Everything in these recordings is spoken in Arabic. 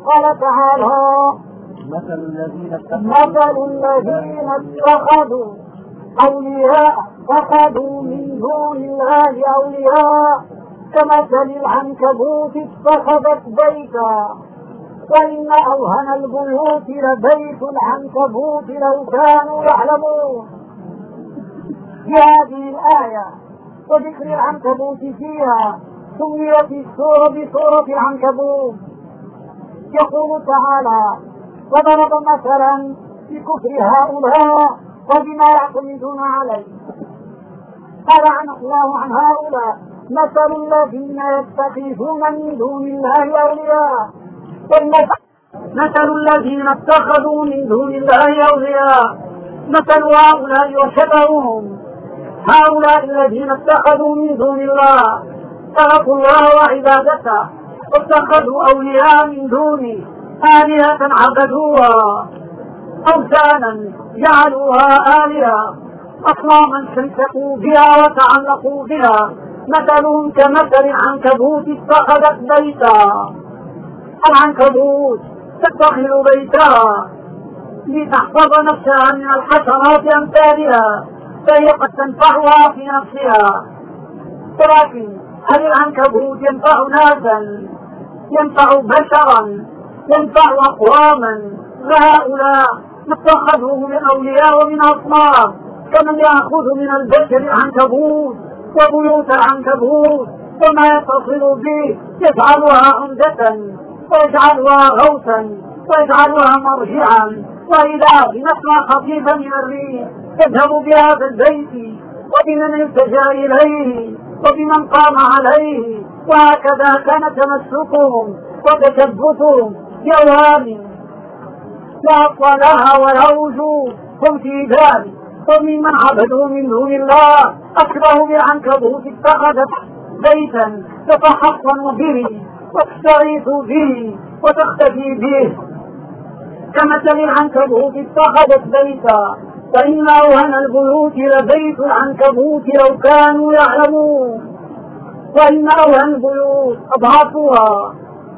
قال تعالى: مثل الذين اتخذوا أولياء اتخذوا من دون الله أولياء كمثل العنكبوت اتخذت بيتا وإن أوهن البيوت لبيت العنكبوت لو كانوا يعلمون. في هذه الآية وذكر العنكبوت فيها سميت السورة بسورة العنكبوت. يقول تعالى: وضرب مثلا بكفر هؤلاء وبما يعتمدون عليه. قال الله عن هؤلاء: مثل الذين يتخذون من دون الله أولياء مثل الذين اتخذوا من دون الله أولياء مثل هؤلاء وشبههم. هؤلاء الذين اتخذوا من دون الله تركوا الله وعبادته واتخذوا أولياء من دونه آلهة عبدوها، أوثانا جعلوها آلهة، أصناما استمسكوا بها وتعلقوا بها. مثلهم كمثل العنكبوت اتخذت بيتا. العنكبوت تتخذ بيتها لتحفظ نفسها من الحشرات أمثالها، فهي قد تنفعها في نفسها. ولكن هل العنكبوت ينفع ناسا؟ ينفع بشرا؟ ينفع أقواما؟ فهؤلاء اتخذوه من أولياء ومن أصنام، كمن يأخذ من البشر العنكبوت وبيوت العنكبوت وما يتصل به يجعلها عمدة ويجعلها غوثا ويجعلها مرجعا، وإذا بنسمع خفيفا من الريح تذهب بها في البيت وبمن التجا إليه وبمن قام عليه. وهكذا كان تمسكهم وتشبثهم بأوهام لا أصل لها ولا وجود هم في ذلك. وممن عبدوا من دون الله أشبه بالعنكبوت اتخذت بيتا تتحصن به وتستغيث به وتختفي به، كمثل العنكبوت اتخذت بيتا وإن أوهن البيوت لبيت العنكبوت لو كانوا يعلمون. وإن أوهن البيوت أضعفها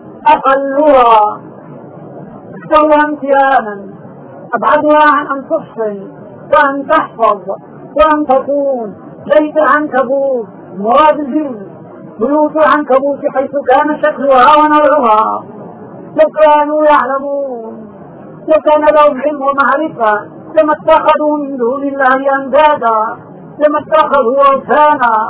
أقلها أكثرها امتيانا أبعدها عن أن تحصن وأن تحفظ وأن تكون. بيت العنكبوت مراد الجن، بيوت العنكبوت حيث كان شكلها ونوعها. لو كانوا يعلمون، لو كان لهم علم ومعرفة لما اتخذوا من دون الله أندادا، لما اتخذوا أوثانا،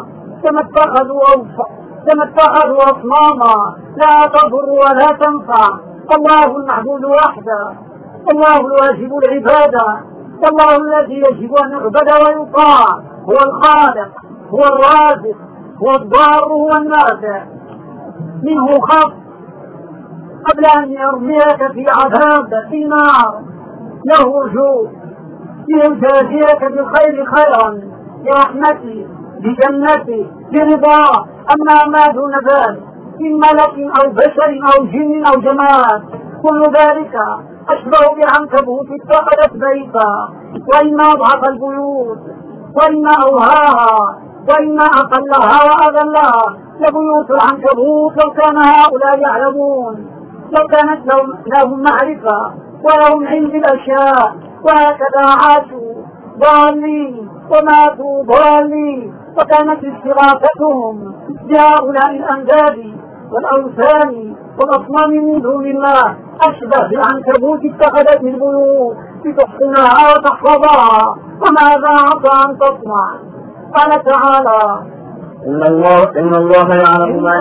لما اتخذوا أصناما لا تضر ولا تنفع. الله المعبود وحده، الله الواجب العبادة، الله الذي يجب أن يعبد ويطاع، هو الخالق، هو الرازق، هو الضار، هو النافع. منه خف قبل أن يرميك في عذاب في نار، له رجوع ليجازيك بالخير خيرا، برحمته، بجنته، برضاه. أما ما دون ذلك من ملك أو بشر أو جن أو جماد كل ذلك أشبه بالعنكبوت اتخذت بيتا وإن أضعف البيوت وإن أوهاها وإن أقلها وأذلها لبيوت العنكبوت لو كان هؤلاء يعلمون، لو كانت لهم معرفة ولهم علم بالأشياء. وهكذا عاشوا ضالين وماتوا ضالين، وكانت استغاثتهم بهؤلاء الأنداد والأوثان والأصنام من دون الله أشبه بالعنكبوت اتخذت البيوت لتحصنها وتحفظها. وماذا عصى أن تصنع؟ قال تعالى: إن الله يعلم ما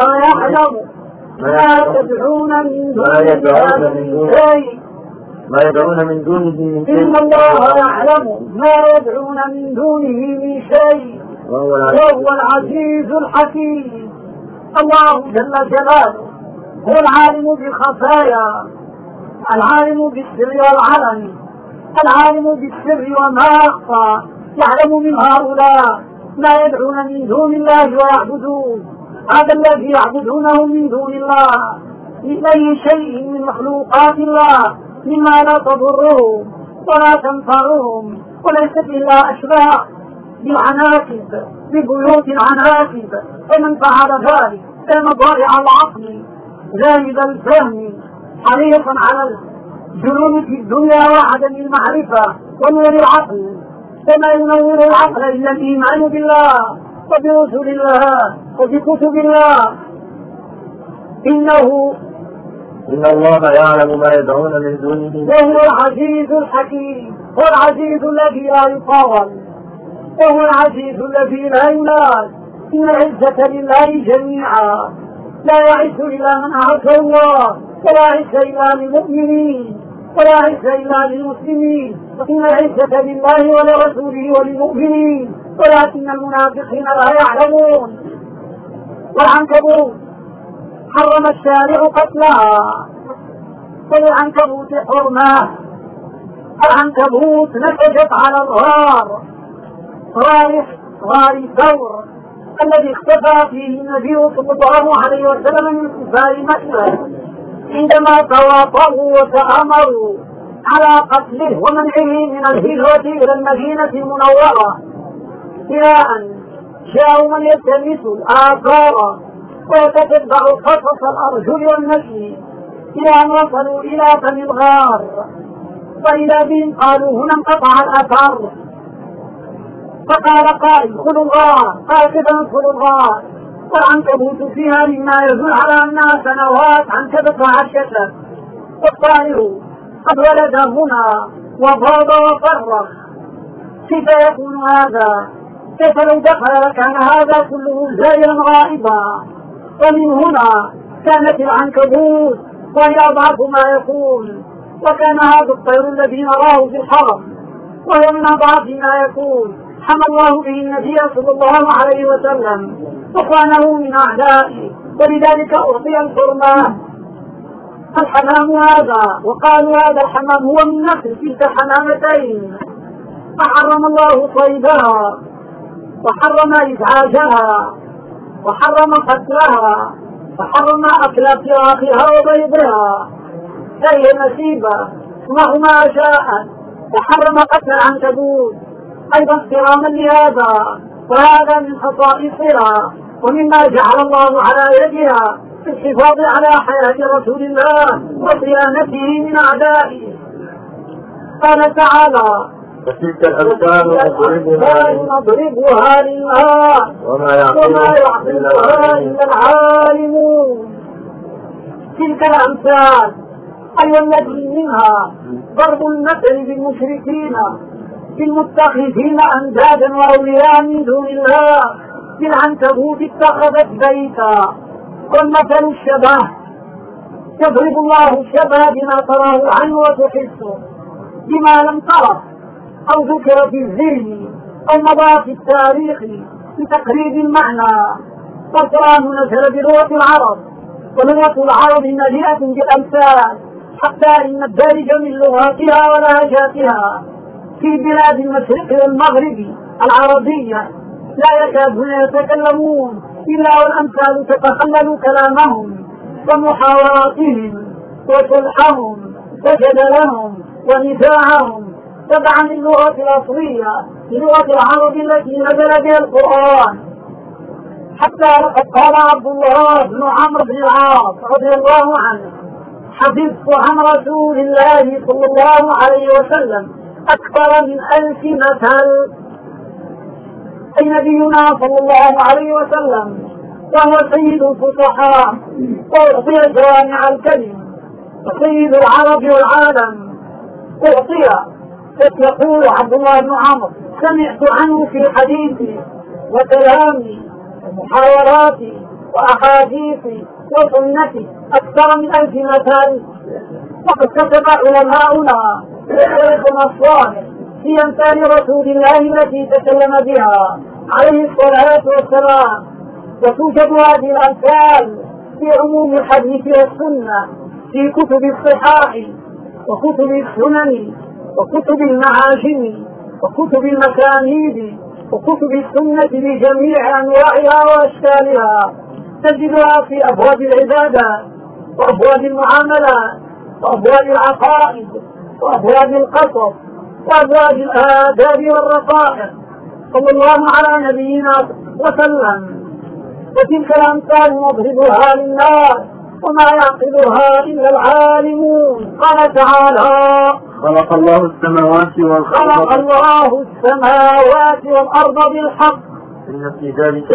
يدعون من دونه شيء. ما يدعون من دونه من شيء. إن الله يعلم ما يدعون من دونه من شيء وهو العزيز الحكيم. الله جل جلاله هو العالم بالخفايا، العالم بالسر والعلن، العالم بالسر وما يخفى. يعلم من هؤلاء ما يدعون من دون الله ويعبدون. هذا الذي يعبدونه من دون الله من أي شيء من مخلوقات الله مما لا تضرهم ولا تنفعهم، وليست إلا أشباه بالعناكب، ببيوت العناكب. فمن فعل ذلك كان ضائع العقل ذاهب الفهم حريصا على الجنون في الدنيا وعدم المعرفة ونور العقل، وما ينور العقل إلا الإيمان بالله وبرسل الله وبكتب الله. إن الله يعلم ما يدعون من دونه وهو العزيز الحكيم، هو العزيز الذي لا يطاول، وهو العزيز الذي لا ينال. إن العزة لله جميعا، لا يعز إلا من أعز الله، ولا عز إلا للمؤمنين، ولا عز إلا للمسلمين. إن العزة لله ولرسوله وللمؤمنين، ولكن المنافقين لا يعلمون. والعنكبوت حرم الشارع قتلها، وللعنكبوت حرمة. العنكبوت نتجت على الغار، غار ثور الذي اختفى فيه النبي صلى الله عليه وسلم من كفار مكة عندما تواطؤوا وتآمروا على قتله ومنعه من الهجرة إلى المدينة المنورة، إلى أن جاءوا من يلتمس الآثار ويتتبع قصص الأرجل والنسل إلى أن وصلوا إلى فم الغار، وإذا بهم قالوا هنا انقطع الأثر. فقال قائل ادخلوا الغار، قال كيف ندخل الغار والعنكبوت فيها مما يدل على أنها سنوات عنكبتها عشتها، والطائر قد ولد هنا وضاد وفرخ. كيف يكون هذا؟ كيف لو دخل لكان هذا كله زائرا غائبا؟ ومن هنا كانت العنكبوت وهي أضعف ما يكون، وكان هذا الطير الذي نراه في الحرم وهو من أضعف ما يكون. حمى الله به النبي صلى الله عليه وسلم وصانه من أعدائه، ولذلك أعطي الحرمة. الحمام هذا، وقالوا هذا الحمام هو من نسل تلك الحمامتين، فحرم الله صيدها وحرم إزعاجها وحرم قتلها وحرم أكل فراخها وبيضها، فهي نسيبة مهما شاءت، وحرم قتل العنكبوت أيضا احتراما لهذا. وهذا من خصائصها ومما جعل الله على يدها في الحفاظ على حياة رسول الله وصيانته من أعدائه. قال تعالى وتلك الأمثال نضربها للناس وما يعقلها إلا العالمون. تلك الأمثال أي التي منها ضرب المثل بالمشركين بالمتخذين أندادا وأولياء من دون الله. بالعنكبوت اتخذت بيتا، والمثل الشبه يضرب الله الشبه بما تراه عنه وتحسه بما لم تره أو ذكر في الذهن أو مضى في التاريخ لتقريب المعنى. فالقرآن نزل بلغة العرب، ولغة العرب مليئة بالأمثال، حتى إن الدارج من لغاتها ولهجاتها في بلاد المشرق والمغرب العربية لا يكادون يتكلمون إلا والأمثال تتخلل كلامهم ومحاوراتهم وشلحهم وجدلهم ونزاعهم تبعا للغة الأصلية للغة العرب التي نزل بها القرآن. حتى لقد قال عبد الله بن عمرو بن العاص رضي الله عنه حفظت عن رسول الله صلى الله عليه وسلم أكثر من 1000 مثل. أي نبينا صلى الله عليه وسلم وهو سيد الفصحاء وأعطي جوامع الكلم وسيد العرب والعالم أعطي. يقول عبد الله بن عمرو سمعت عنه في حديثي وكلامي ومحاوراتي وأحاديثي وسنتي أكثر من 1000 مثل. وقد كتب علماؤنا الصالح في أمثال رسول الله التي تكلم بها عليه الصلاة والسلام. وتوجد هذه الأمثال في عموم الحديث والسنة في كتب الصحاح وكتب السنن وكتب المعاجم وكتب المسانيد وكتب السنة بجميع أنواعها وأشكالها. تجدها في أبواب العبادة وأبواب المعاملات وأبواب العقائد وأبواب القصص وأبواب الآداب والرقائق صلى الله على نبينا وسلم. وتلك الأمثال نضربها للناس وما يعقلها إلا العالم قال تعالى: خلق الله السماوات والأرض خلق الله السماوات والأرض بالحق إن في ذلك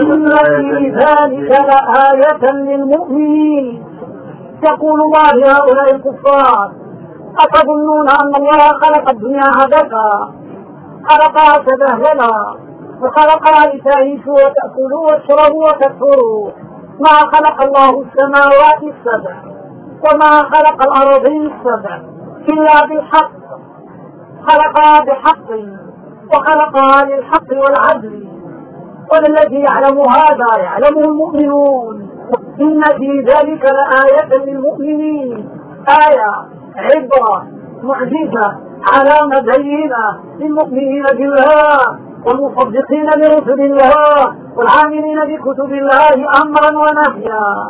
لآية للمؤمنين. يقول الله لهؤلاء الكفار: أتظنون أن الله خلق الدنيا عبثا؟ خلقها تبهلا وخلقها لتعيشوا وتأكلوا وتشربوا وتكفروا. ما خلق الله السماوات السبع وما خلق الأرضين السبع إلا بالحق. خلقها بحق وخلقها للحق والعدل، والذي يعلم هذا يعلمه المؤمنون. إن في ذلك لآية للمؤمنين، آية عبرة معجزة علامة بينة للمؤمنين بالله والمصدقين برسل الله والعاملين بكتب الله أمرا ونهيا.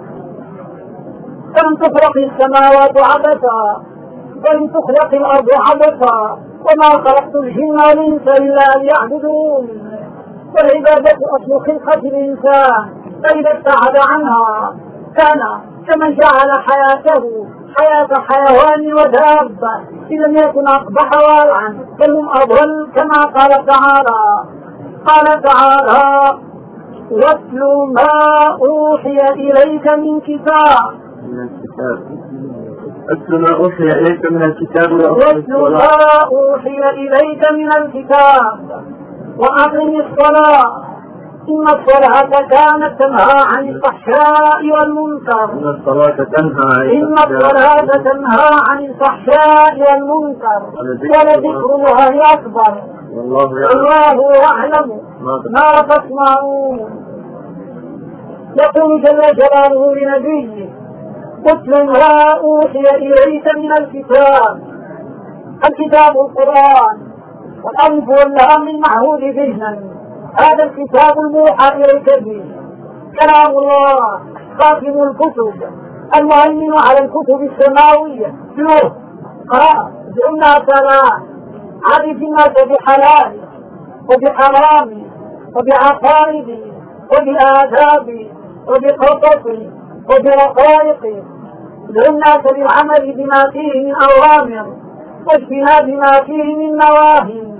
فلم تخلق السماوات عبثا ولم تخلق الأرض عبثا وما خلقت الجن والإنس إلا أن يعبدون. والعبادة أصل خلقة الإنسان، فإذا ابتعد عنها كان كمن جعل حياته حياة حيوان ودابة، إن لم يكن أقبح والعن بل هم أضل، كما قال تعالى: واتل ما أوحي إليك من كتاب. أتل ما أوحي إليك من الكتاب وأقم الصلاة إن الصلاة كانت تنهى عن الفحشاء والمنكر. ولذكر الله أكبر والله يعلم ما تصنعون. يقول جل جلاله لنبيه: اتل ما أوحي إليك من الكتاب القرآن، والألف واللام المعهود ذهنا. هذا الكتاب الموحى إليك به كلام الله خاتم الكتب المهيمن على الكتب السماوية. له قرأ جئنا سلام عرف الناس بحلال وبحرام وبعقائد وبآداب وبقصص وبرقائق. ادعو الناس بالعمل بما فيه من أوامر واجتناب ما فيه من نواهي.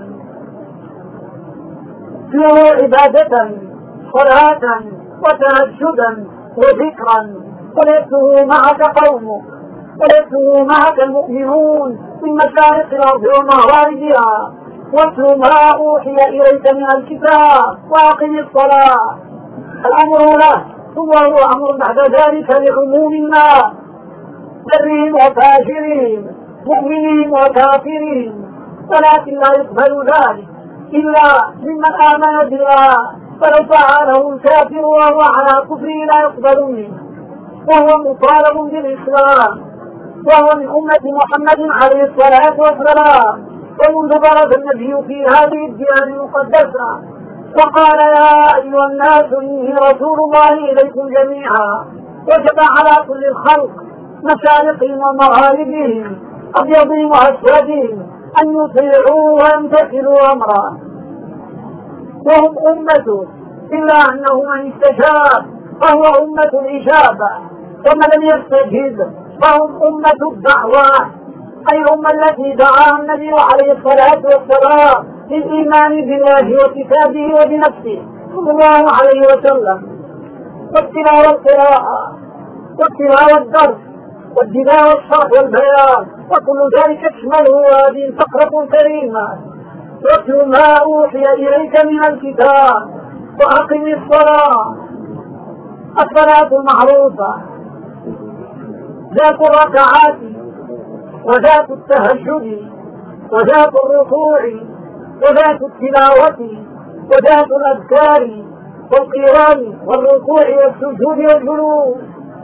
له عبادة صلاة وتهجدا وذكرا، وليته معك قومك وليته معك المؤمنون من مشارق الأرض ومغاربها. واتل ما أوحي إليك من الكتاب وأقم الصلاة. الأمر له ثم هو أمر بعد ذلك لعموم الناس، برهم وفاجرهم، مؤمنين وكافرين، ولكن لا يقبل ذلك إلا ممن آمن بالله، فلو فعله الكافر وهو على كفره لا يقبل منه، وهو مطالب بالإسلام، وهو من أمة محمد عليه الصلاة والسلام. ومنذ برز النبي في هذه الديار المقدسة وقال: يا أيها الناس إني رسول الله إليكم جميعا، وجب على كل الخلق مشارقهم ومغاربهم أبيضهم وأسودهم أن يطيعوا ويمتثلوا أمره، وهم أمته، إلا أنه من استجاب فهو أمة الإجابة، ومن لم يستجب فهم أمة الدعوة، أي الأمة التي دعاها النبي عليه الصلاة والسلام للإيمان بالله وكتابه وبنفسه صلى الله عليه وسلم. والتلاوة والقراءة والتلاوة والدرس والدلاء والشرح والبيان وكل ذلك تشمله هذه الفقرة الكريمة. واتل ما أوحي إليك من الكتاب وأقم الصلاة. الصلاة المعروفة ذات الركعات وذات التهجد وذات الركوع وذات التلاوة وذات الأذكار والقيام والركوع والسجود والجلوس.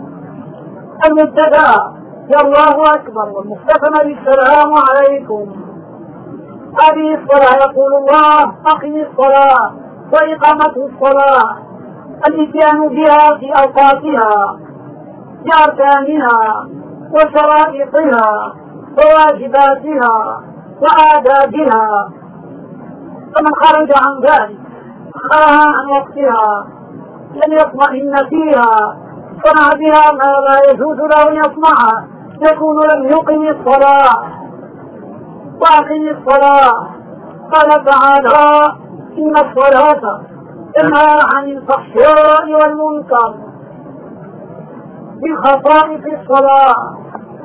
المبتدأ يا الله أكبر، والمختتم بالسلام عليكم. هذه الصلاة يقول الله: أقم الصلاة وإقامة الصلاة، الإتيان بها في أوقاتها بأركانها وشرائطها وواجباتها وآدابها. فمن خرج عن ذلك خرج عن وقتها لم يطمئن فيها، صنع بها ما لا يجوز له أن يصنعه، يكون لم يقم الصلاة. وأقم الصلاة، قال تعالى: إن الصلاة تنهى عن الفحشاء والمنكر. من خصائص الصلاة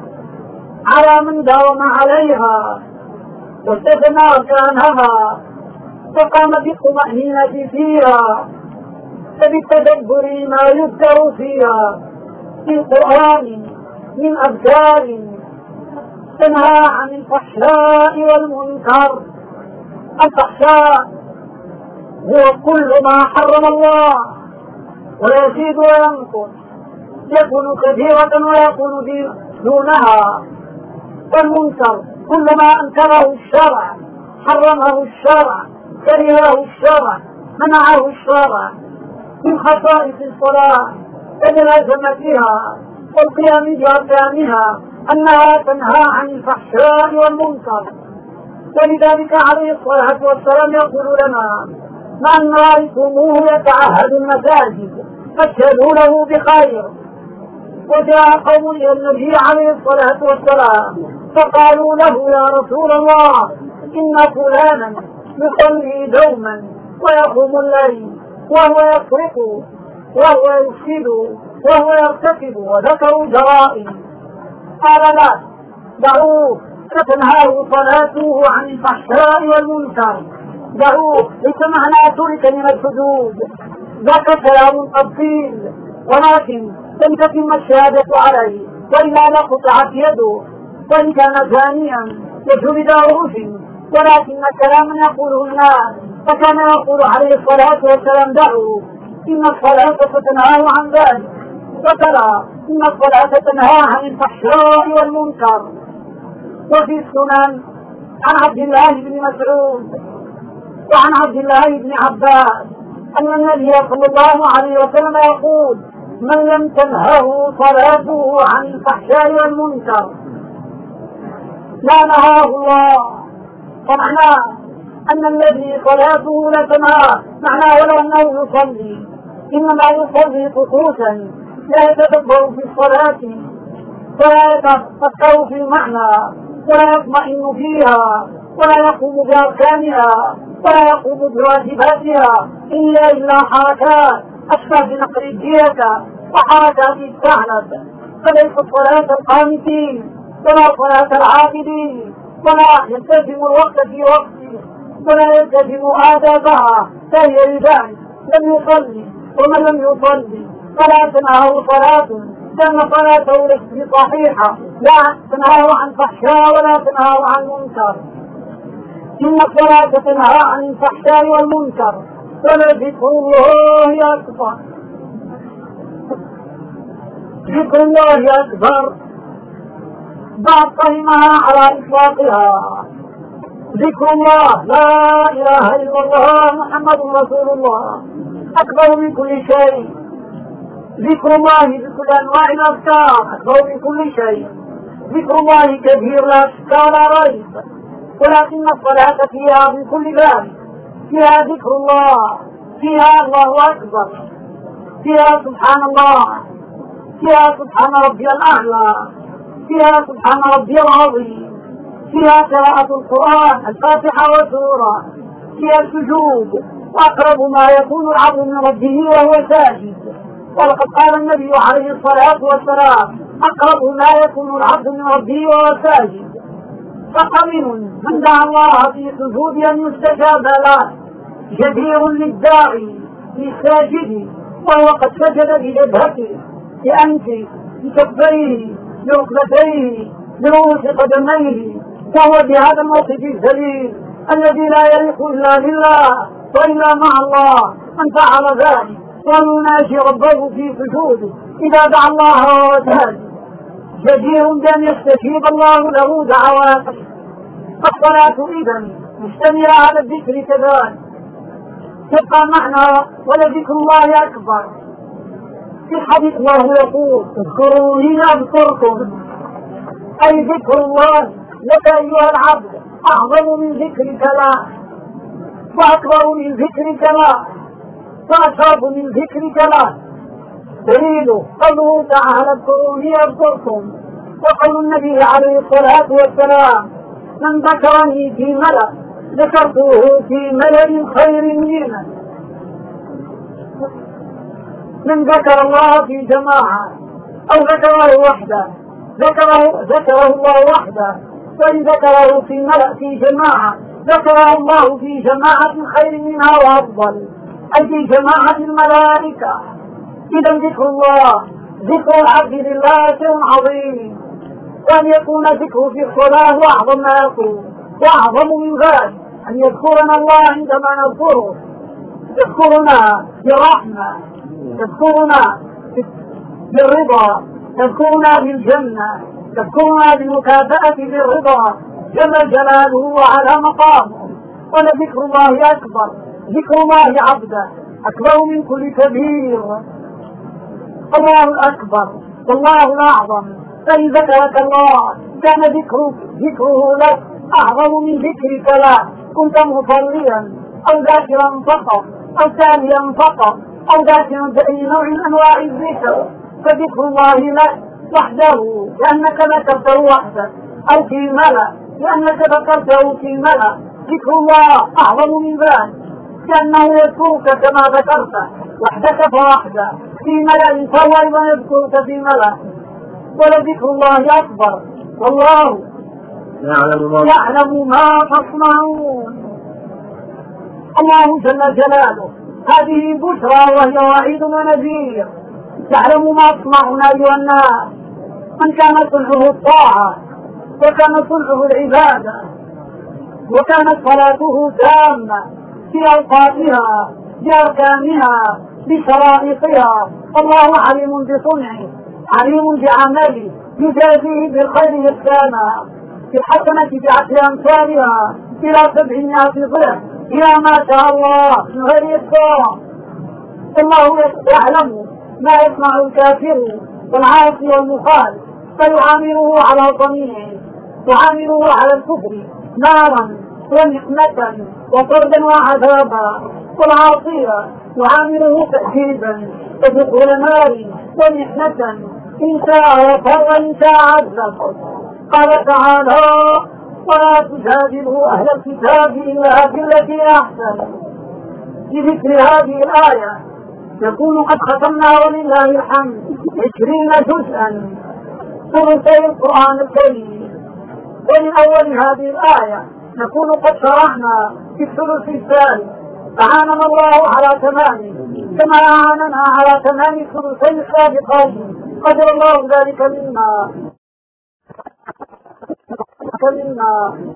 على من داوم عليها واستثنى أركانها فقام بالطمأنينة فيها فبالتدبر ما يذكر فيها من قرآن من أذكار تنهى عن الفحشاء والمنكر. الفحشاء هو كل ما حرم الله ويزيد وينقص، يكون كثيرة ويكون دونها. والمنكر كل ما أنكره الشرع، حرمه الشرع، كرهه الشرع، منعه الشرع. من خصائص الصلاة بلازمتها والقيام بأركانها أنها تنهى عن الفحشاء والمنكر. ولذلك عليه الصلاة والسلام يقول لنا: من رأيتموه يتعهد المساجد فاشهدوا له بخير. وجاء قوم إلى النبي عليه الصلاة والسلام فقالوا له: يا رسول الله، إن فلانا يصلي دوما ويقوم الليل وهو يسرق وهو يفسد وهو يرتكب، وذكروا جرائم. قال: لا، دعوه فتنهاه صلاته عن الفحشاء والمنكر. دعوه، ليس معنى ترك من الحدود، ذاك كلام قصير، ولكن لم تتم الشهادة عليه، وإلا لقطعت يده، وإن كان زانيا يجلد رجل. ولكن كلاما يقوله الناس، فكان يقول عليه الصلاة والسلام: دعوه، إن الصلاة ستنهى عن ذلك. وترى إن الصلاة تنهى عن الفحشاء والمنكر. وفي السنن عن عبد الله بن مسعود وعن عبد الله بن عباس أن النبي صلى الله عليه وسلم يقول: من لم تنهه صلاته عن الفحشاء والمنكر لا نهاه الله. ومعناه أن الذي صلاته لا تنهى معناه ولو أنه يصلي، إنما يصلي طقوسا، لا يتدبر في الصلاة ولا يتفكر في المعنى ولا يطمئن فيها ولا يقوم بأركانها ولا يقوم بواجباتها إلا حركات أشبه بنقر الدية وحركات الثعلب. فليست صلاة القانتين ولا صلاة العابدين، ولا يلتزم الوقت في وقته ولا يلتزم آدابها، فهي لذلك لم يصلي. ومن لم يصلي فلا تنهه صلاة، لأن صلاته ليست صحيحة، لا تنهاه عن فحشاء ولا تنهاه عن منكر. إن الصلاة تنهى عن الفحشاء والمنكر، ولذكر الله أكبر. ذكر الله أكبر بعد فهمها على إطلاقها. ذكر الله لا إله إلا الله محمد رسول الله أكبر من كل شيء. ذكر الله بكل أنواع الأذكار أكبر من كل شيء. ذكر الله كثير لا شك ولا ريب، ولكن الصلاة فيها من كل باب. فيها ذكر الله، فيها الله أكبر، فيها سبحان الله، فيها سبحان ربي الأعلى، فيها سبحان ربي العظيم، فيها قراءة القرآن الفاتحة والسورة، فيها السجود، وأقرب ما يكون العبد من ربه وهو ساجد. ولقد قال النبي عليه الصلاة والسلام: أقرب ما يكون العبد من ربه وهو ساجد. فقمن من دعا الله في سجود أن يستجاب له، جدير للداعي للساجد وهو قد سجد بجبهته، بأنفه، بكفيه، بركبتيه، برؤوس قدميه، وهو بهذا الموقف الذليل الذي لا يليق إلا بالله وإلا مع الله من فعل ذلك ويناجي ربه في سجوده إذا دعا الله وهو ساجد، جدير بأن يستجيب الله له دعواته. الصلاة إذن مشتملة على الذكر كذلك. تبقى معنى ولذكر الله أكبر. في الحديث الله يقول: اذكروني أذكركم، أي ذكر الله لك أيها العبد أعظم من ذكرك له، وأكبر من ذكرك له، وأشرف من ذكرك له. دليله قوله تعالى: اذكروني أذكركم، وقول النبي عليه الصلاة والسلام: من ذكرني في ملأ ذكرته في ملأ خير منه. من ذكر الله في جماعة أو ذكره وحده ذكره الله وحده، وإن ذكره في ملأ في جماعة ذكره الله في جماعة خير منها وأفضل، أي في جماعة الملائكة. إذا ذكر الله، ذكر العبد لله شيء عظيم، وأن يكون ذكره في الصلاة وأعظم ما يكون، وأعظم من ذلك أن يذكرنا الله عندما نذكره، يذكرنا بالرحمة، يذكرنا بالرضا، يذكرنا بالجنة، يذكرنا بالمكافأة بالرضا جل جلاله وعلى مقامه. ولذكر الله أكبر، ذكر الله عبده أكبر من كل كبير. الله الأكبر والله الأعظم، فإن ذكرك الله كان ذكره لك أعظم من ذكرك له، كنت مصليا أو ذاكرا فقط أو تاليا فقط أو ذاكرا بأي نوع من أنواع الذكر، فذكر الله لك وحده لأنك ذكرته وحده، أو في ملأ لأنك ذكرته في ملأ، ذكر الله أعظم من ذلك، لأنه يذكرك كما ذكرته وحدك فوحده، في ملأ فهو أيضا يذكرك في ملأ. ولذكر الله أكبر والله يعلم ما تصنعون. الله جل جلاله هذه بشرى وهي وعيد ونذير، يعلم ما تصنعون أيها الناس. من كان صلحه الطاعة وكان صلحه العبادة وكانت صلاته تامة في أوقاتها بأركانها بشرائطها، الله عليم بصنعه عليم بعمله، يجازيه بالخير إحسانا، بالحسنة بعشر أمثالها إلى 700 ضعف إلى ما شاء الله من غير إسراف. الله يعلم ما يصنع الكافر والعاصي والمخالف، فيعامله على صنيعه، يعامله على الكفر نارا ونقمة وطردا وعذابا، والعاصية يعامله تأديبا ودخول نار ونقمة إن شاء غفر وإن شاء عذب. قال تعالى: ولا تجادلوا أهل الكتاب إلا بالتي أحسن. بذكر هذه الآية يكون قد ختمنا ولله الحمد 20 جزءا ثلثي القرآن الكريم، ومن أول هذه الآية نكون قد شرحنا في الثلث الثالث، أعاننا الله على تمامه كما أعاننا على تمام الثلثين السابقين، قدر الله ذلك منا